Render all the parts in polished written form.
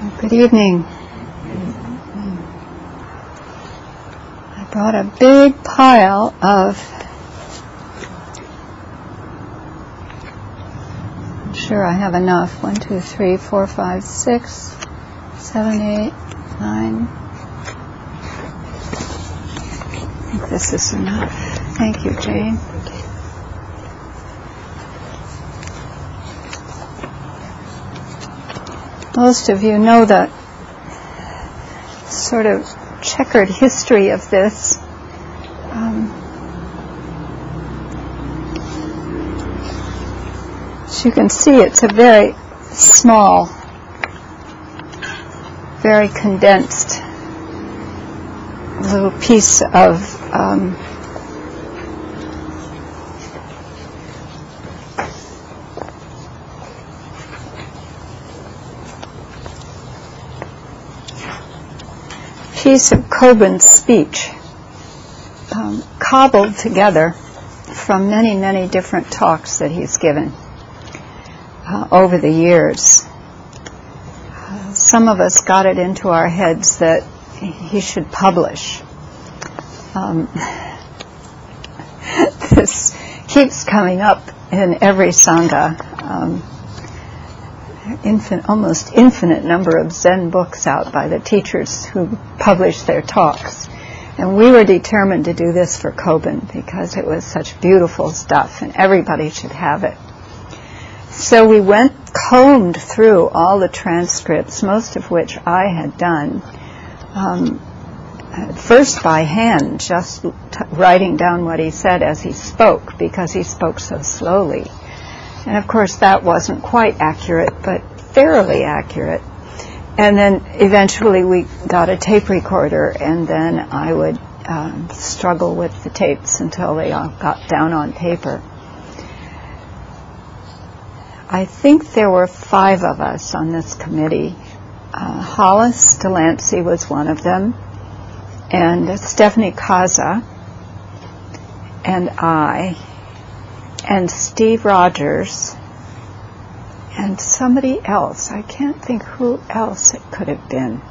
Good evening. I brought a big pile of, I'm sure I have enough, 1, 2, 3, 4, 5, 6, 7, 8, 9. I think this is enough. Thank you, Jane. Most of you know the sort of checkered history of this. As you can see, it's a very small, very condensed little piece of Kobun's speech, cobbled together from many, many different talks that he's given over the years. Some of us got it into our heads that he should publish. This keeps coming up in every Sangha. Almost infinite number of Zen books out by the teachers who publish their talks. And we were determined to do this for Kobun because it was such beautiful stuff and everybody should have it. So we combed through all the transcripts, most of which I had done, first by hand, just writing down what he said as he spoke, because he spoke so slowly. And of course that wasn't quite accurate, but fairly accurate. And then eventually we got a tape recorder, and then I would struggle with the tapes until they all got down on paper. I think there were 5 of us on this committee. Hollis Delancey was one of them, and Stephanie Kaza, and I, and Steve Rogers, and somebody else. I can't think who else it could have been.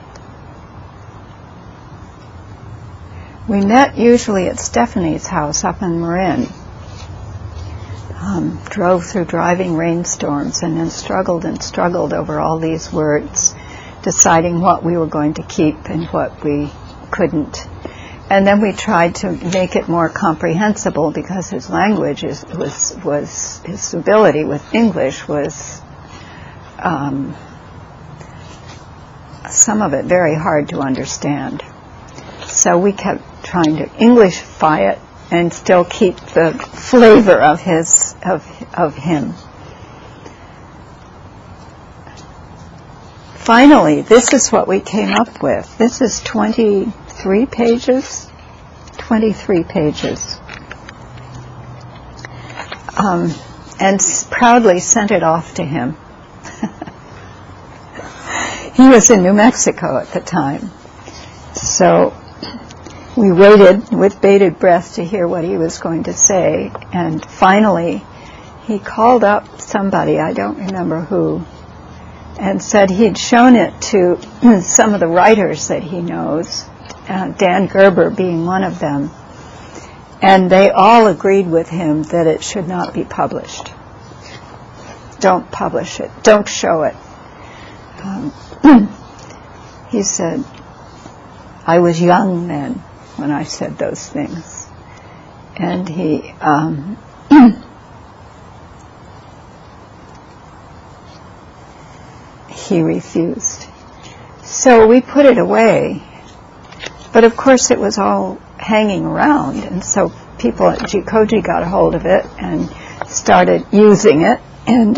We met usually at Stephanie's house up in Marin. Drove through driving rainstorms and then struggled over all these words, deciding what we were going to keep and what we couldn't. And then we tried to make it more comprehensible because his language his ability with English was some of it very hard to understand. So we kept trying to Englishify it and still keep the flavor of him. Finally, this is what we came up with. This is 23 pages. 23 pages. And proudly sent it off to him. He was in New Mexico at the time. So we waited with bated breath to hear what he was going to say. And finally, he called up somebody, I don't remember who, and said he'd shown it to some of the writers that he knows, Dan Gerber being one of them, and they all agreed with him that it should not be published. Don't publish it. Don't show it. He said, I was young then when I said those things. And he refused. So we put it away. But of course it was all hanging around, and so people at Jikoji got a hold of it and started using it, and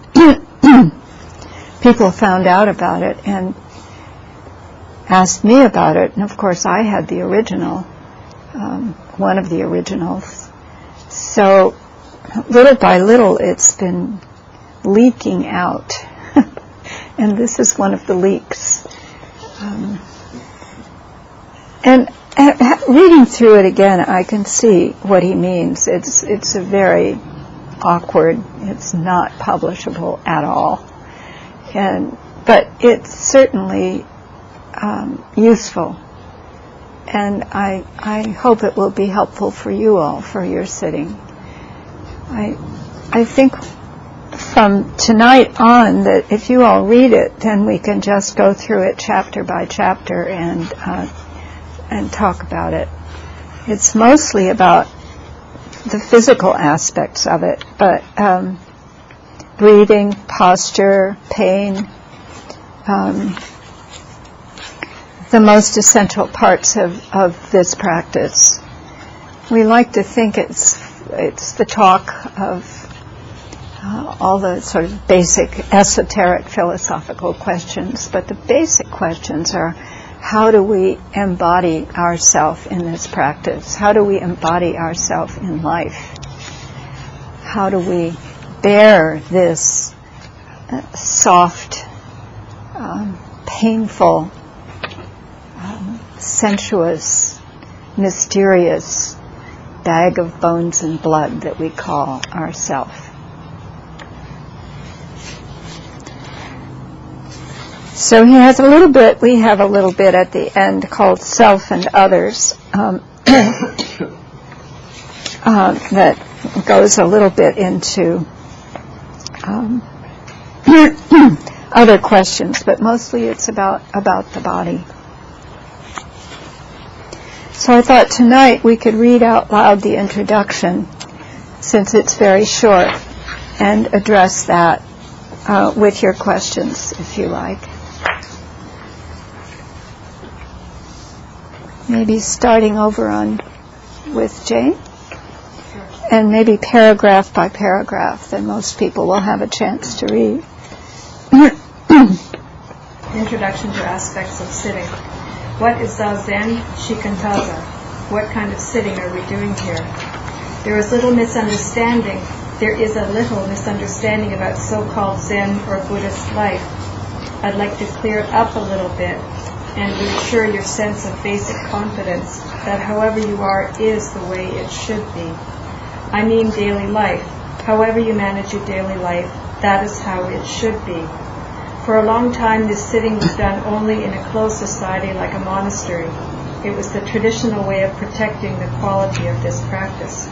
people found out about it and asked me about it, and of course I had the original, one of the originals. So little by little it's been leaking out, and this is one of the leaks. And reading through it again, I can see what he means. It's a very awkward. It's not publishable at all. And but it's certainly useful. And I hope it will be helpful for you all for your sitting. I think from tonight on that if you all read it, then we can just go through it chapter by chapter and talk about it. It's mostly about the physical aspects of it, but breathing, posture, pain, the most essential parts of this practice. We like to think it's the talk of all the sort of basic esoteric philosophical questions, but the basic questions are, how do we embody ourselves in this practice? How do we embody ourselves in life? How do we bear this soft, painful, sensuous, mysterious bag of bones and blood that we call ourself? So we have a little bit at the end called Self and Others that goes a little bit into other questions, but mostly it's about the body. So I thought tonight we could read out loud the introduction, since it's very short, and address that with your questions, if you like. Maybe starting over with Jane, and maybe paragraph by paragraph, then most people will have a chance to read. Introduction to aspects of sitting. What is Zazen Shikantaza? What kind of sitting are we doing here? There is a little misunderstanding about so-called Zen or Buddhist life. I'd like to clear it up a little bit and reassure your sense of basic confidence that however you are is the way it should be. I mean daily life. However you manage your daily life, that is how it should be. For a long time, this sitting was done only in a closed society like a monastery. It was the traditional way of protecting the quality of this practice.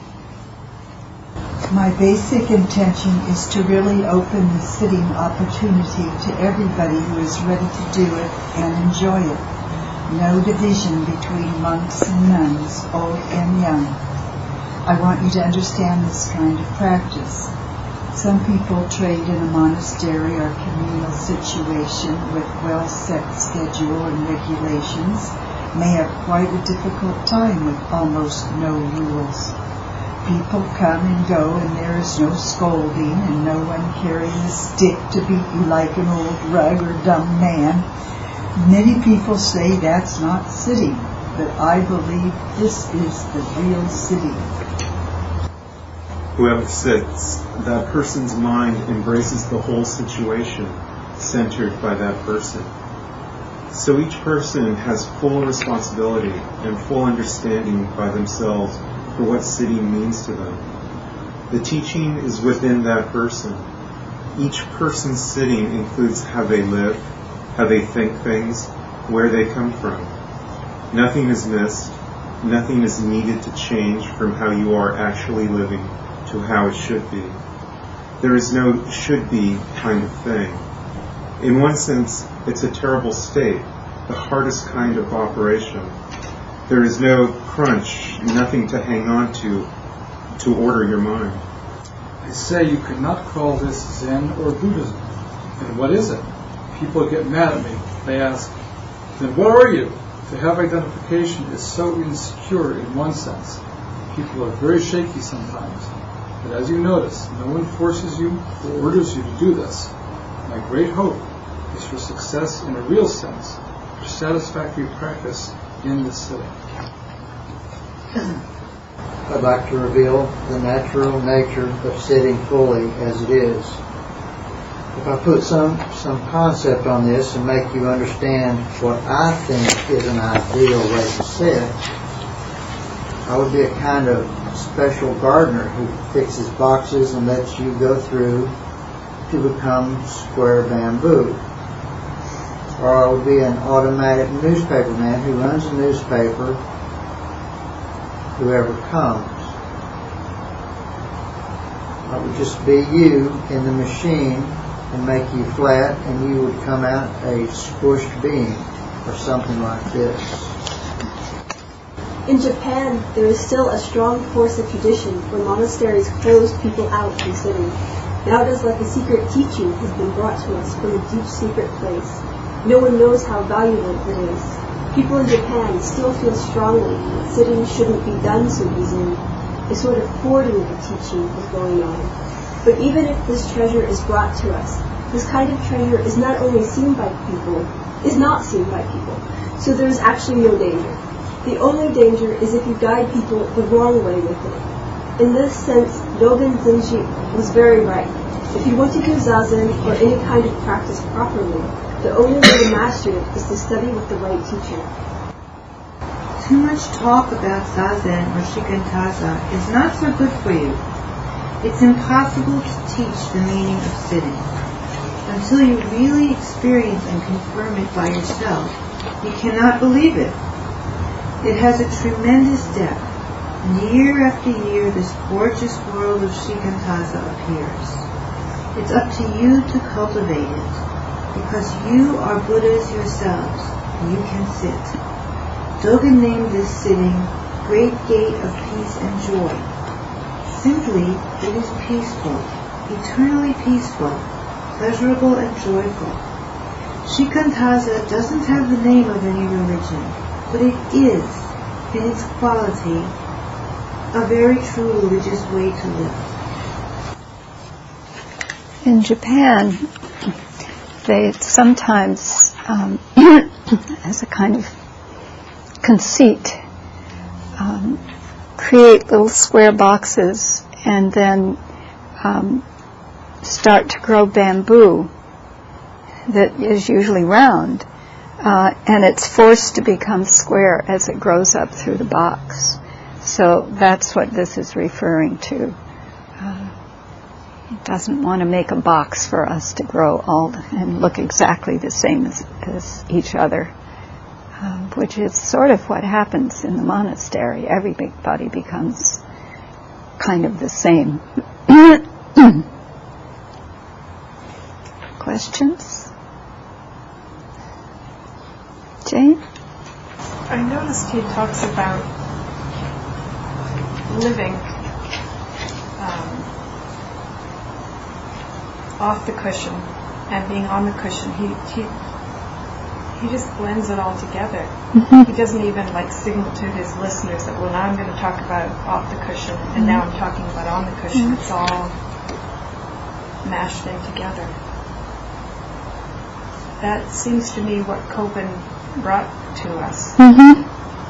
My basic intention is to really open the sitting opportunity to everybody who is ready to do it and enjoy it. No division between monks and nuns, old and young. I want you to understand this kind of practice. Some people trade in a monastery or communal situation with well-set schedule and regulations, may have quite a difficult time with almost no rules. People come and go and there is no scolding and no one carrying a stick to beat you like an old rug or dumb man. Many people say that's not sitting, but I believe this is the real sitting. Whoever sits, that person's mind embraces the whole situation centered by that person. So each person has full responsibility and full understanding by themselves for what sitting means to them. The teaching is within that person. Each person's sitting includes how they live, how they think things, where they come from. Nothing is missed. Nothing is needed to change from how you are actually living to how it should be. There is no should be kind of thing. In one sense, it's a terrible state, the hardest kind of operation. There is no crunch, nothing to hang on to order your mind. I say you could not call this Zen or Buddhism. And what is it? People get mad at me. They ask, then what are you? To have identification is so insecure in one sense. People are very shaky sometimes. But as you notice, no one forces you or orders you to do this. My great hope is for success in a real sense, for satisfactory practice in this sitting. I'd like to reveal the natural nature of sitting fully as it is. If I put some concept on this and make you understand what I think is an ideal way to sit, I would be a kind of special gardener who fixes boxes and lets you go through to become square bamboo. or I would be an automatic newspaper man who runs a newspaper, whoever comes. I would just be you in the machine and make you flat, and you would come out a squished being, or something like this. In Japan, there is still a strong force of tradition where monasteries close people out from sitting. Now it is like a secret teaching has been brought to us from a deep secret place. No one knows how valuable it is. People in Japan still feel strongly that sitting shouldn't be done so easily. A sort of hoarding of the teaching is going on. But even if this treasure is brought to us, this kind of treasure is not only seen by people, is not seen by people. So there is actually no danger. The only danger is if you guide people the wrong way with it. In this sense, Dogen Zenji was very right. If you want to do zazen or any kind of practice properly, the only way to master it is to study with the right teacher. Too much talk about zazen or shikantaza is not so good for you. It's impossible to teach the meaning of sitting. Until you really experience and confirm it by yourself, you cannot believe it. It has a tremendous depth, and year after year this gorgeous world of shikantaza appears. It's up to you to cultivate it, because you are Buddhas yourselves, and you can sit. Dogen named this sitting Great Gate of Peace and Joy. Simply, it is peaceful, eternally peaceful, pleasurable and joyful. Shikantaza doesn't have the name of any religion, but it is, in its quality, a very true religious way to live. In Japan, they sometimes, as a kind of conceit, create little square boxes and then start to grow bamboo that is usually round, and it's forced to become square as it grows up through the box. So that's what this is referring to. It doesn't want to make a box for us to grow all and look exactly the same as each other, which is sort of what happens in the monastery. Everybody becomes kind of the same. Questions? Jane? I noticed he talks about living off the cushion and being on the cushion. He just blends it all together. Mm-hmm. He doesn't even signal to his listeners that, well, now I'm going to talk about off the cushion, and now I'm talking about on the cushion. Mm-hmm. It's all mashed in together. That seems to me what Koben brought to us. Mm-hmm.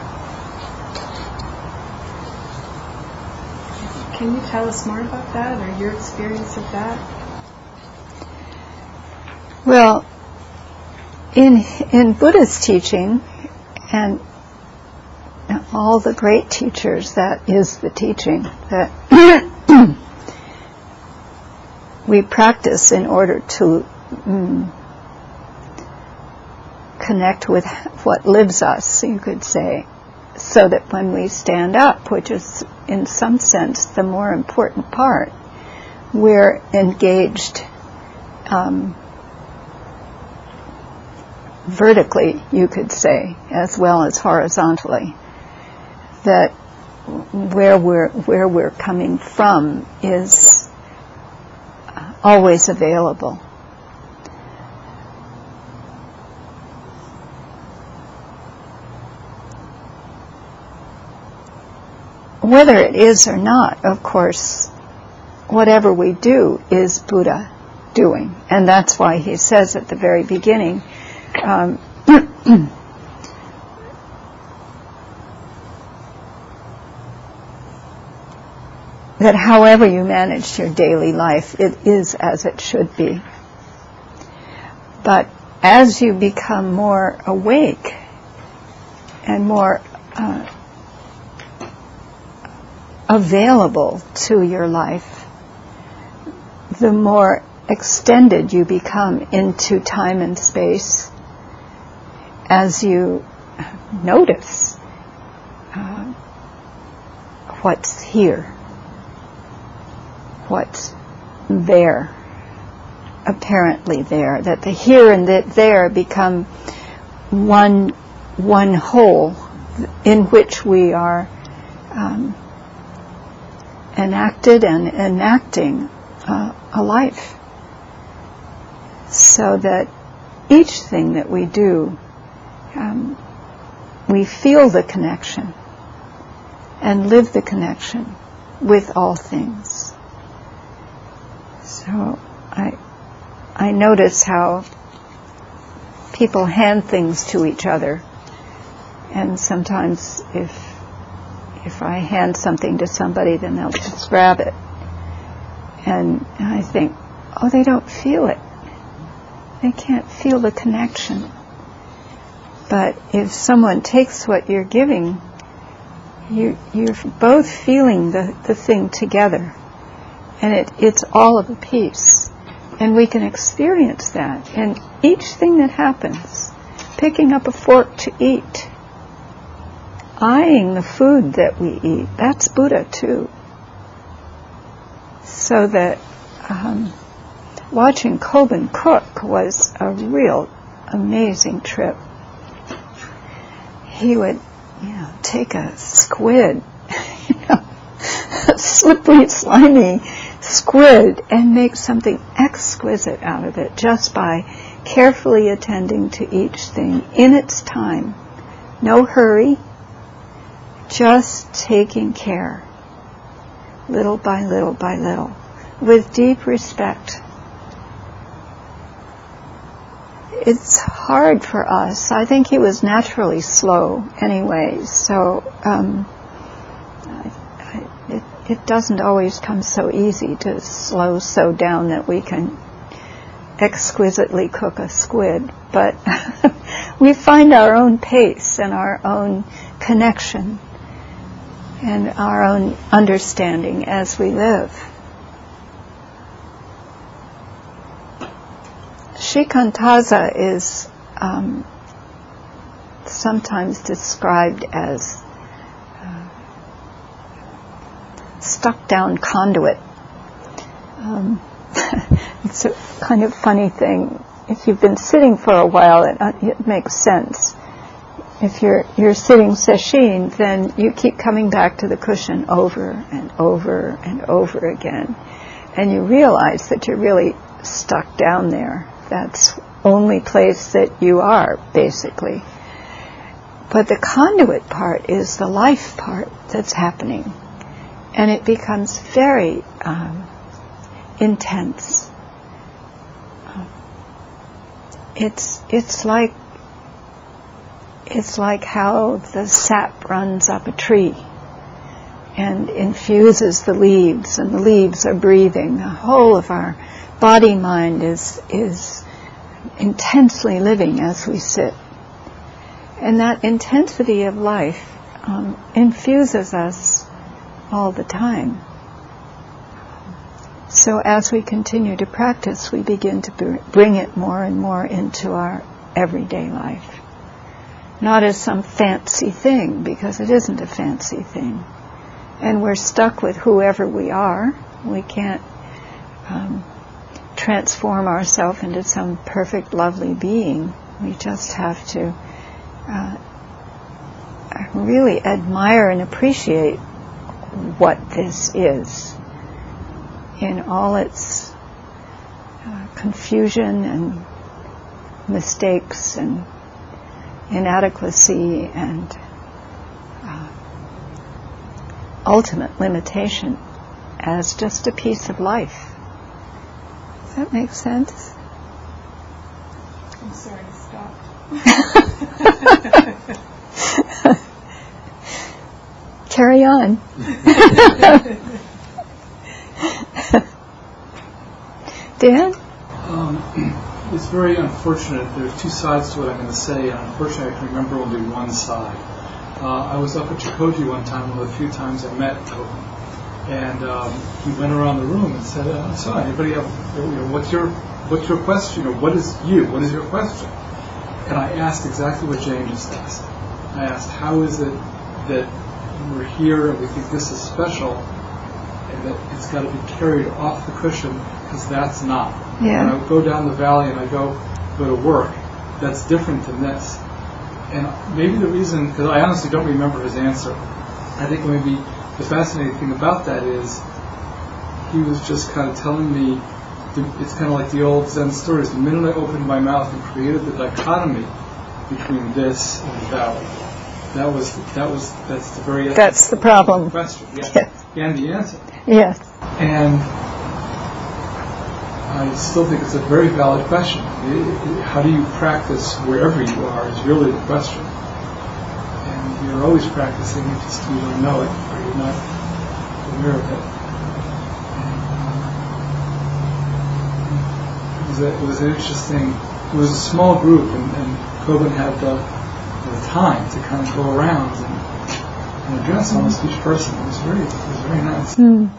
Can you tell us more about that, or your experience of that? Well, in Buddha's teaching, and all the great teachers, that is the teaching that we practice in order to connect with what lives us, you could say, so that when we stand up, which is in some sense the more important part, we're engaged vertically, you could say, as well as horizontally. That where we're coming from is always available. Whether it is or not, of course, whatever we do is Buddha doing. And that's why he says at the very beginning, that however you manage your daily life, it is as it should be. But as you become more awake and more available to your life, the more extended you become into time and space, as you notice what's here, what's there, apparently there, that the here and the there become one whole in which we are enacted and enacting a life, so that each thing that we do, we feel the connection and live the connection with all things. So I notice how people hand things to each other, and sometimes if I hand something to somebody, then they'll just grab it, and I think, oh, they don't feel it. They can't feel the connection. But if someone takes what you're giving, you're both feeling the thing together, and it's all of a piece. And we can experience that. And each thing that happens, picking up a fork to eat, eyeing the food that we eat, that's Buddha too. So that watching Kobun cook was a real amazing trip. He would, take a squid, a slippery, slimy squid, and make something exquisite out of it just by carefully attending to each thing in its time. No hurry, just taking care, little by little by little, with deep respect. It's hard for us. I think he was naturally slow anyway, so it doesn't always come so easy to slow so down that we can exquisitely cook a squid. But we find our own pace and our own connection and our own understanding as we live. Shikantaza is sometimes described as stuck down conduit. It's a kind of funny thing. If you've been sitting for a while, it makes sense. If you're sitting sesshin, then you keep coming back to the cushion over and over and over again, and you realize that you're really stuck down there. That's the only place that you are, basically. But the conduit part is the life part that's happening. And it becomes very intense. It's like how the sap runs up a tree and infuses the leaves, and the leaves are breathing. The whole of our body mind is intensely living as we sit. And that intensity of life infuses us all the time. So as we continue to practice, we begin to bring it more and more into our everyday life. Not as some fancy thing, because it isn't a fancy thing. And we're stuck with whoever we are. We can't transform ourselves into some perfect, lovely being. We just have to really admire and appreciate what this is in all its confusion and mistakes and inadequacy and ultimate limitation as just a piece of life. Does that make sense? I'm sorry to stop. Carry on. Dan? It's very unfortunate. There's two sides to what I'm going to say, and unfortunately I can remember only one side. I was up at Chikoji one time, one of the few times I met Kobun, and he went around the room and said, so anybody have, what's your question, or what is your question? And I asked exactly what Jane just asked. I asked, how is it that we're here and we think this is special, and that it's got to be carried off the cushion, because that's not. Yeah. When I go down the valley and I go to work, that's different than this. And maybe the reason, because I honestly don't remember his answer, I think maybe the fascinating thing about that is he was just kind of telling me, it's kind of like the old Zen stories. The minute I opened my mouth and created the dichotomy between this and the valley, that's the very essence. That's the problem. Question, yes. Yes. And the answer. Yes. And I still think it's a very valid question. How do you practice wherever you are is really the question. And you're always practicing, you just you don't know it, or you're not aware of it. It was an interesting, it was a small group, and Kobun had the time to kind of go around and address almost each person. It was very nice.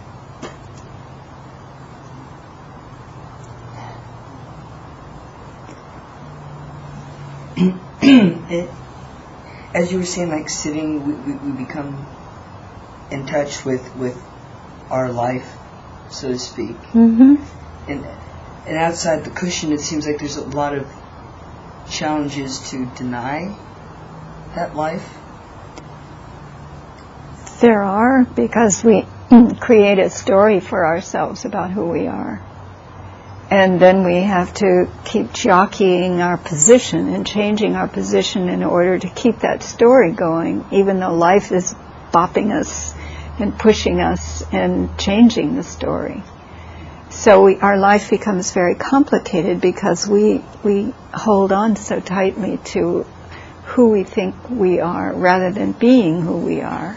As you were saying, like sitting, we become in touch with our life, so to speak. Mm-hmm. And outside the cushion, it seems like there's a lot of challenges to deny that life. There are, because we create a story for ourselves about who we are. And then we have to keep jockeying our position and changing our position in order to keep that story going, even though life is bopping us and pushing us and changing the story. So our life becomes very complicated because we hold on so tightly to who we think we are rather than being who we are.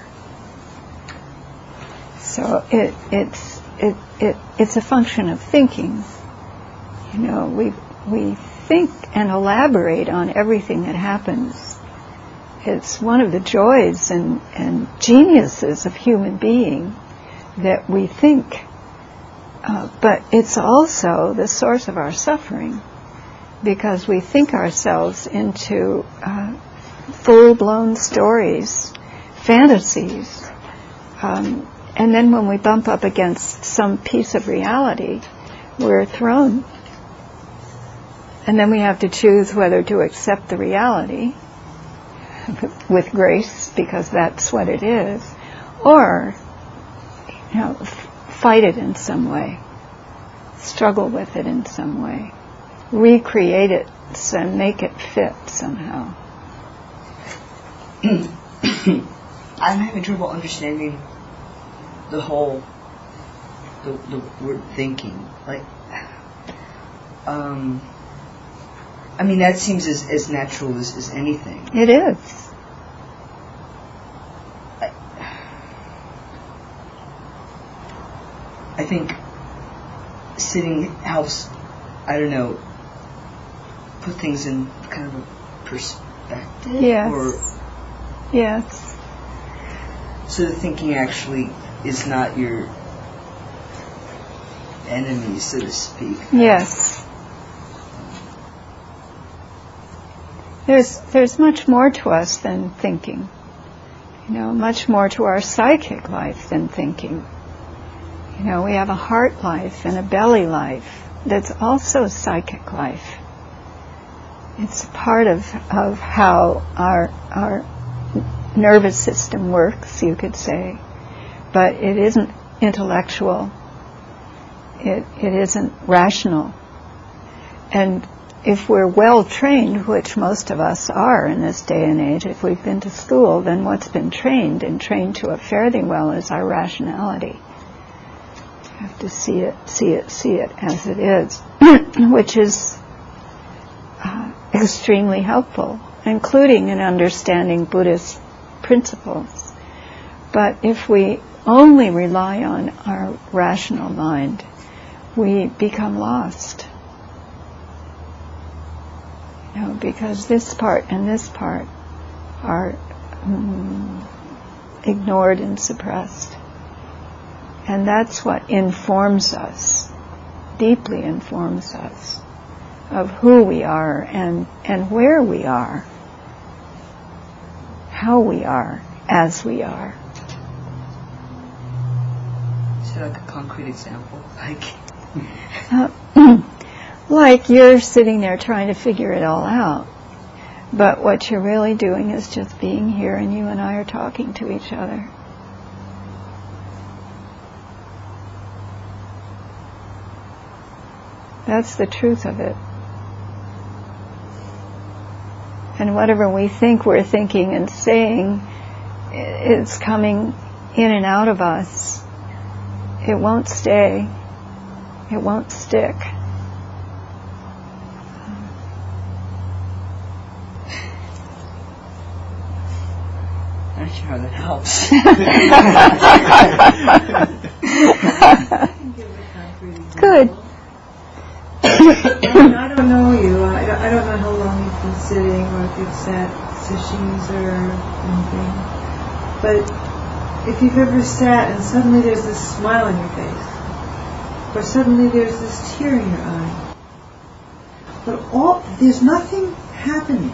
So it's a function of thinking. You know, we think and elaborate on everything that happens. It's one of the joys and geniuses of human being that we think. But it's also the source of our suffering, because we think ourselves into full-blown stories, fantasies, and then when we bump up against some piece of reality, we're thrown. And then we have to choose whether to accept the reality with grace, because that's what it is, or fight it in some way, struggle with it in some way, recreate it and make it fit somehow. I'm having trouble understanding the whole the word thinking. Like, I mean, that seems as natural as anything. It is. I think sitting helps, I don't know, put things in kind of a perspective. Yes. Yes. So the thinking actually is not your enemy, so to speak. Yes. There's much more to us than thinking. Much more to our psychic life than thinking. We have a heart life and a belly life that's also psychic life. It's part of how our nervous system works, you could say. But it isn't intellectual. It isn't rational. And if we're well trained, which most of us are in this day and age, if we've been to school, then what's been trained to it fairly well is our rationality. You have to see it as it is, which is extremely helpful, including in understanding Buddhist principles. But if we only rely on our rational mind, we become lost. Because this part and this part are ignored and suppressed. And that's what informs us, deeply informs us, of who we are and where we are, how we are as we are. Is there like a concrete example? Like you're sitting there trying to figure it all out, but what you're really doing is just being here, and you and I are talking to each other. That's the truth of it. And whatever we think we're thinking and saying is coming in and out of us. It won't stay. It won't stick. I'm not sure how that helps. Good. I don't know you. I don't know how long you've been sitting or if you've sat sessions or anything. But if you've ever sat and suddenly there's this smile on your face, or suddenly there's this tear in your eye, but there's nothing happening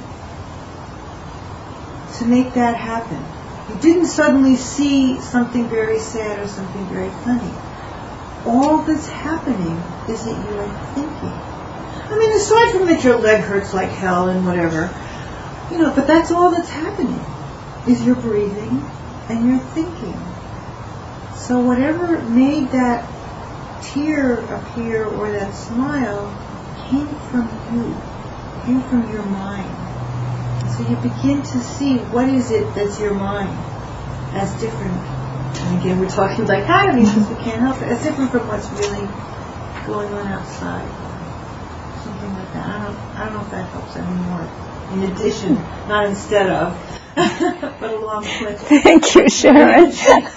to make that happen. You didn't suddenly see something very sad or something very funny. All that's happening is that you are thinking. I mean, aside from that your leg hurts like hell and whatever, but that's all that's happening, is you're breathing and you're thinking. So whatever made that tear appear or that smile came from you, came from your mind. So you begin to see what is it that's your mind as different. And again, we're talking like because we can't help it. It's different from what's really going on outside. Something like that. I don't know if that helps anymore. In addition, not instead of, but along with it. Thank you, Sharon.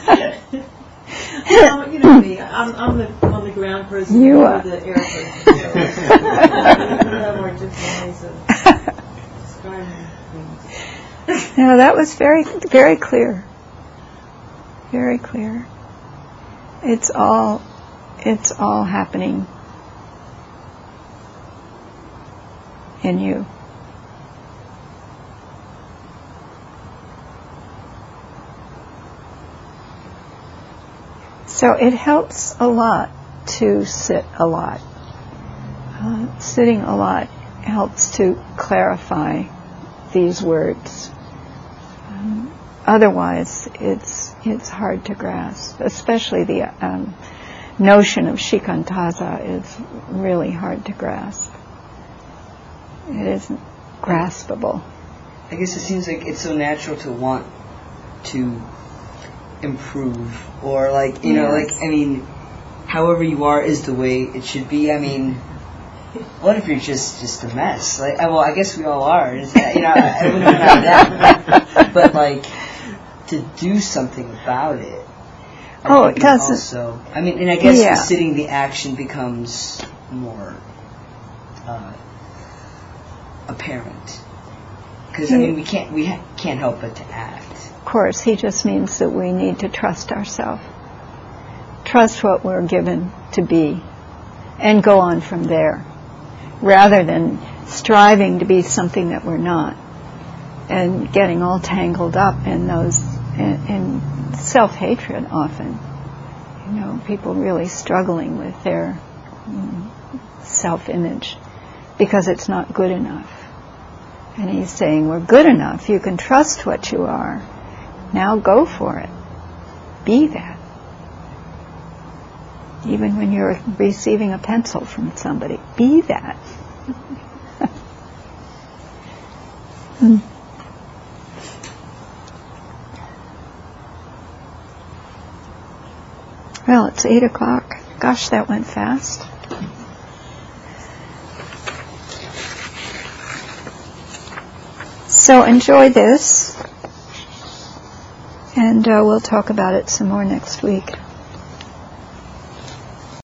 You know me. I'm the ground person. You are the air person. We have more different ways of describing things. No, that was very, very clear. Very clear. It's all happening in you. So it helps a lot to sit a lot. Sitting a lot helps to clarify these words. Otherwise, it's hard to grasp. Especially the notion of shikantaza is really hard to grasp. It isn't graspable. I guess it seems like it's so natural to want to improve, or however you are is the way it should be. I mean, what if you're just a mess? I guess we all are. I wouldn't deny that. But to do something about it. It doesn't. Also, and I guess the sitting, the action becomes more apparent. Because we can't help but to act. Of course, he just means that we need to trust ourselves, trust what we're given to be, and go on from there, rather than striving to be something that we're not, and getting all tangled up in those in self-hatred often. People really struggling with their self-image because it's not good enough. And he's saying, we're good enough. You can trust what you are. Now go for it. Be that. Even when you're receiving a pencil from somebody, be that. Well, it's 8:00. Gosh, that went fast. So enjoy this, and we'll talk about it some more next week.